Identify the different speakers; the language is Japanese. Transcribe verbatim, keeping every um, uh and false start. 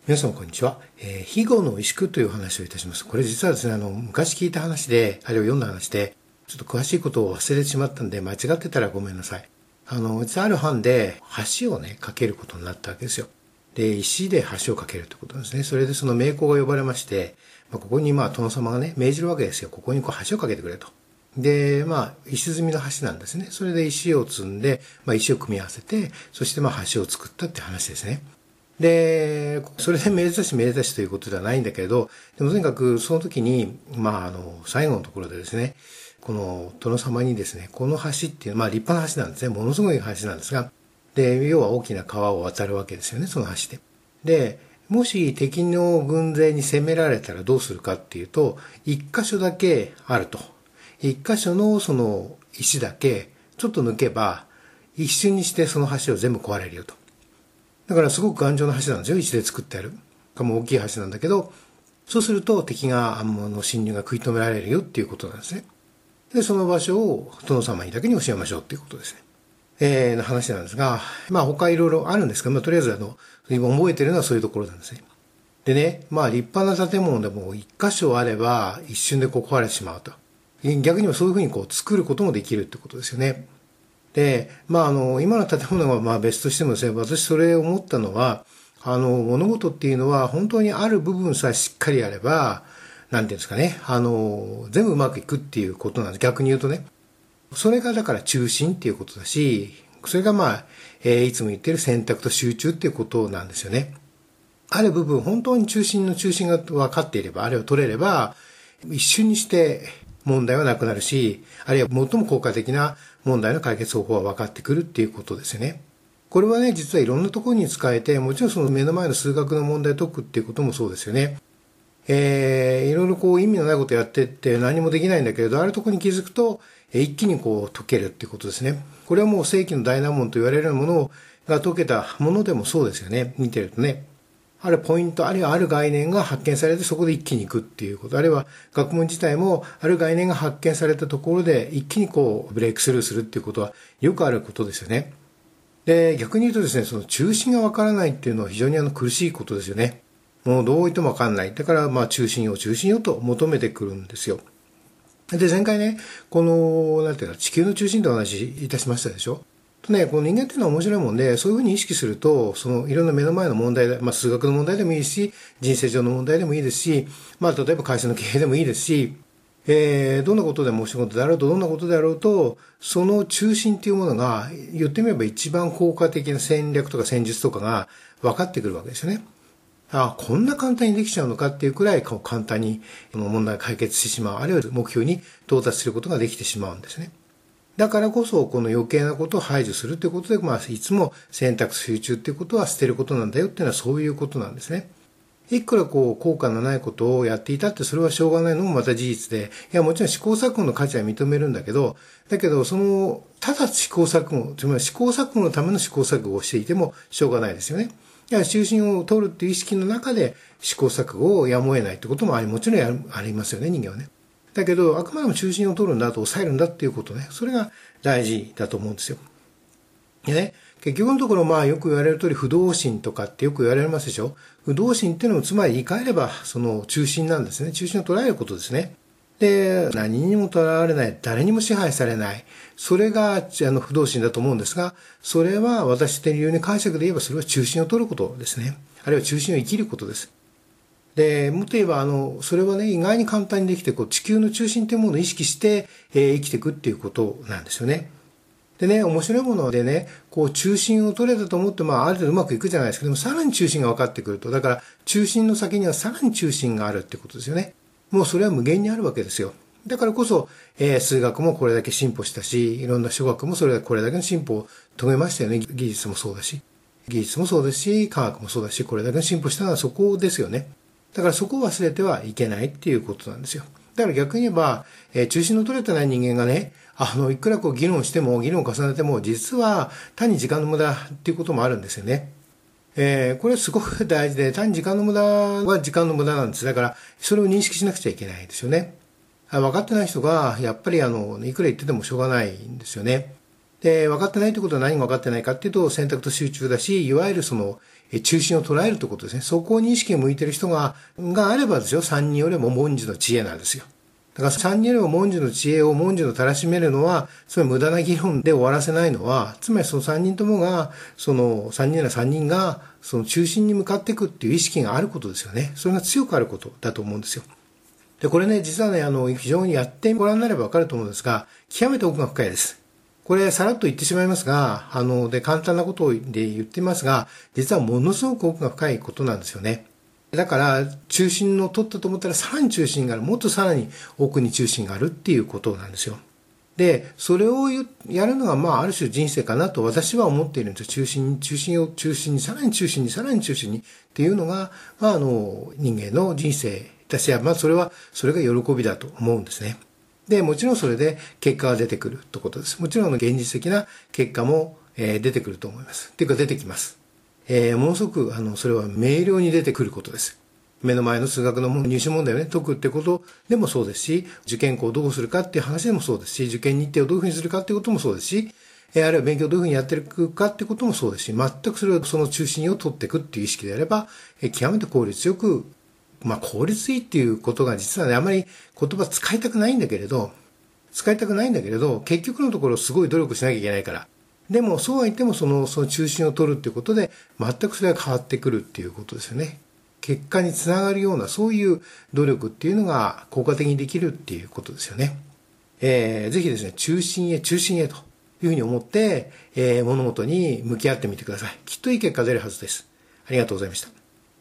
Speaker 1: 皆様こんにちは。えー、非語の萎縮という話をいたします。これ実はですね、あの、昔聞いた話で、あるいは読んだ話で、ちょっと詳しいことを忘れてしまったんで、間違ってたらごめんなさい。あの、実はある藩で橋をね、架けることになったわけですよ。で、石で橋を架けるということですね。それでその名工が呼ばれまして、まあ、ここにまあ殿様がね、命じるわけですよ。ここにこう橋を架けてくれと。で、まあ、石積みの橋なんですね。それで石を積んで、まあ石を組み合わせて、そしてまあ橋を作ったって話ですね。で、それでめでたしめでたしということではないんだけれど、でもとにかくその時に、まあ、あの、最後のところでですね、この殿様にですね、この橋っていう、まあ立派な橋なんですね。ものすごい橋なんですが、で、要は大きな川を渡るわけですよね、その橋で。で、もし敵の軍勢に攻められたらどうするかっていうと、一箇所だけあると。一箇所のその石だけ、ちょっと抜けば、一瞬にしてその橋を全部壊れるよと。だからすごく頑丈な橋なんですよ。石で作ってある。かも大きい橋なんだけど、そうすると敵が暗門の侵入が食い止められるよっていうことなんですね。で、その場所を殿様にだけに教えましょうっていうことですね。えー、の話なんですが、まあ他いろいろあるんですが、まあとりあえずあの、今覚えてるのはそういうところなんですね。でね、まあ立派な建物でも一箇所あれば一瞬でこう壊れてしまうと。逆にもそういうふうにこう作ることもできるってことですよね。で、まあ、あの、今の建物はまあ別としてもですね、私それを思ったのは、あの、物事っていうのは本当にある部分さえしっかりやれば、なんていうんですかね、あの、全部うまくいくっていうことなんです。逆に言うとね。それがだから中心っていうことだし、それがまあ、えー、いつも言ってる選択と集中っていうことなんですよね。ある部分、本当に中心の中心が分かっていれば、あるいは取れれば、一瞬にして問題はなくなるし、あるいは最も効果的な問題の解決方法は分かってくるっていうことですよね。これはね、実はいろんなところに使えて、もちろんその目の前の数学の問題を解くっていうこともそうですよね。えー、いろいろこう意味のないことやってって何もできないんだけれど、あるところに気づくと、一気にこう解けるっていうことですね。これはもう世紀の大難問と言われるものが解けたものでもそうですよね。見てるとね。あるポイント、あるいはある概念が発見されてそこで一気に行くっていうこと。あるいは学問自体もある概念が発見されたところで一気にこうブレイクスルーするっていうことはよくあることですよね。で、逆に言うとですね、その中心がわからないっていうのは非常にあの苦しいことですよね。もうどう言ってもわかんない。だからまあ中心を中心をと求めてくるんですよ。で、前回ね、この、なんていうか、地球の中心とお話しいたしましたでしょ。とね、この人間っていうのは面白いもんで、そういうふうに意識すると、そのいろんな目の前の問題で、まあ数学の問題でもいいし、人生上の問題でもいいですし、まあ例えば会社の経営でもいいですし、えー、どんなことでもお仕事であろうと、どんなことであろうと、その中心っていうものが、言ってみれば一番効果的な戦略とか戦術とかが分かってくるわけですよね。ああ、こんな簡単にできちゃうのかっていうくらい簡単に問題を解決してしまう。あるいは目標に到達することができてしまうんですね。だからこそ、この余計なことを排除するということで、まあ、いつも選択集中っていうことは捨てることなんだよっていうのはそういうことなんですね。いくらこう、効果のないことをやっていたってそれはしょうがないのもまた事実で、いや、もちろん試行錯誤の価値は認めるんだけど、だけど、その、ただ試行錯誤、つまり試行錯誤のための試行錯誤をしていてもしょうがないですよね。いや、中心を取るっていう意識の中で試行錯誤をやむを得ないってこともあり、もちろんありますよね、人間はね。だけど、あくまでも中心を取るんだと、抑えるんだっていうことね。それが大事だと思うんですよ。でね、結局のところ、まあよく言われる通り、不動心とかってよく言われますでしょ。不動心っていうのも、つまり言い換えれば、その中心なんですね。中心を捉えることですね。で、何にもとらわれない、誰にも支配されない。それが、あの、不動心だと思うんですが、それは私っていうように解釈で言えば、それは中心を取ることですね。あるいは中心を生きることです。で、もっと言えば、あの、それはね、意外に簡単にできて、こう、地球の中心というものを意識して、えー、生きていくっていうことなんですよね。でね、面白いものでね、こう、中心を取れたと思って、まあ、ある程度うまくいくじゃないですけども、さらに中心が分かってくると。だから、中心の先にはさらに中心があるってことですよね。もうそれは無限にあるわけですよ。だからこそ、えー、数学もこれだけ進歩したし、いろんな諸学もそれこれだけの進歩を遂げましたよね。技術もそうだし。技術もそうですし、科学もそうだし、これだけの進歩したのはそこですよね。だからそこを忘れてはいけないっていうことなんですよ。だから逆に言えば、えー、中心の取れてない人間がね、あの、いくらこう議論しても、議論を重ねても、実は単に時間の無駄っていうこともあるんですよね。えー、これはすごく大事で、単に時間の無駄は時間の無駄なんです。だから、それを認識しなくちゃいけないですよね。分かってない人が、やっぱりあの、いくら言っててもしょうがないんですよね。 で、分かってないということは何が分かってないかっていうと、選択と集中だし、いわゆるその、中心を捉えるということですね。そこに意識が向いてる人が、があればですよ、三人よりも文殊の知恵なんですよ。だから三人よりも文殊の知恵を文殊のたらしめるのは、つまり無駄な議論で終わらせないのは、つまりその三人ともが、その三人なら三人が、その中心に向かっていくっていう意識があることですよね。それが強くあることだと思うんですよ。で、これね、実はね、あの、非常にやってご覧になればわかると思うんですが、極めて奥が深いです。これ、さらっと言ってしまいますが、あの、で、簡単なことで言っていますが、実はものすごく奥が深いことなんですよね。だから、中心を取ったと思ったら、さらに中心がある。もっとさらに奥に中心があるっていうことなんですよ。で、それをやるのが、まあ、ある種人生かなと私は思っているんですよ。中心に、中心を中心に、さらに中心に、さらに中心にっていうのが、まあ、あの、人間の人生だし、まあ、それは、それが喜びだと思うんですね。で、もちろんそれで結果が出てくるということです。もちろん現実的な結果も、えー、出てくると思います。っていうか出てきます。えー、ものすごく、あの、それは明瞭に出てくることです。目の前の数学の入試問題をね、解くってことでもそうですし、受験校をどうするかっていう話でもそうですし、受験日程をどういうふうにするかっていうこともそうですし、えー、あるいは勉強をどういうふうにやっていくかってこともそうですし、全くそれをその中心を取っていくっていう意識であれば、えー、極めて効率よく、まあ、効率いいっていうことが実はね、あまり言葉使いたくないんだけれど、使いたくないんだけれど、結局のところすごい努力しなきゃいけないから。でも、そうは言ってもその、その中心を取るっていうことで、全くそれが変わってくるっていうことですよね。結果につながるような、そういう努力っていうのが効果的にできるっていうことですよね。えー、ぜひですね、中心へ中心へというふうに思って、えー、物事に向き合ってみてください。きっといい結果が出るはずです。ありがとうございました。